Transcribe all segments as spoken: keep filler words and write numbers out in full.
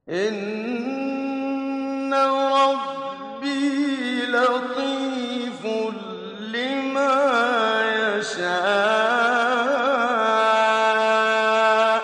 إن ربي لطيف لما يشاء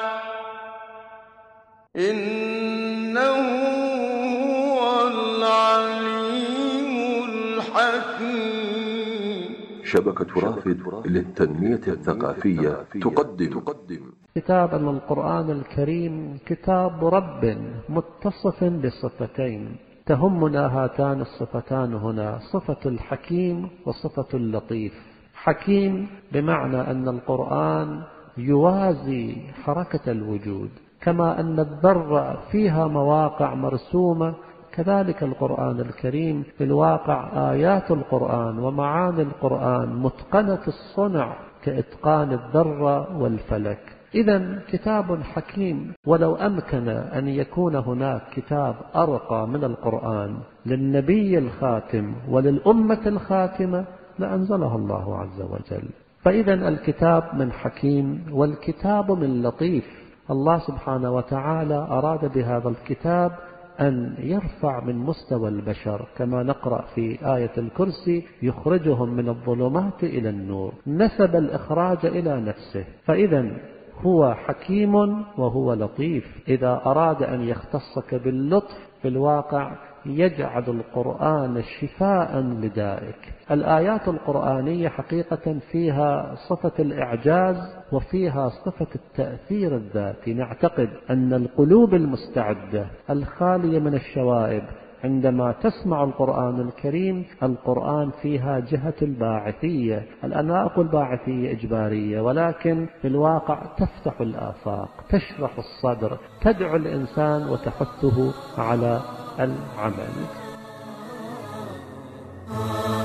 إنه هو العليم الحكيم. شبكة رافد للتنمية الثقافية تقدم كتاب أن القرآن الكريم كتاب رب متصف بصفتين تهمنا هاتان الصفتان هنا، صفة الحكيم وصفة اللطيف. حكيم بمعنى أن القرآن يوازي حركة الوجود، كما أن الذرة فيها مواقع مرسومة، كذلك القرآن الكريم في الواقع آيات القرآن ومعاني القرآن متقنة الصنع كإتقان الذرة والفلك. إذن كتاب حكيم. ولو أمكن أن يكون هناك كتاب أرقى من القرآن للنبي الخاتم وللأمة الخاتمة لأنزله الله عز وجل. فإذن الكتاب من حكيم والكتاب من لطيف. الله سبحانه وتعالى أراد بهذا الكتاب أن يرفع من مستوى البشر، كما نقرأ في آية الكرسي: يخرجهم من الظلمات إلى النور. نسب الإخراج إلى نفسه، فإذا هو حكيم وهو لطيف. إذا أراد أن يختصك باللطف في الواقع يجعل القرآن شفاء لدائك. الآيات القرآنية حقيقة فيها صفة الإعجاز وفيها صفة التأثير الذاتي. نعتقد أن القلوب المستعدة الخالية من الشوائب عندما تسمع القرآن الكريم، القرآن فيها جهة الباعثية. الآن لا أقول باعثية إجبارية، ولكن في الواقع تفتح الآفاق، تشرح الصدر، تدعو الإنسان وتحثه على العمل.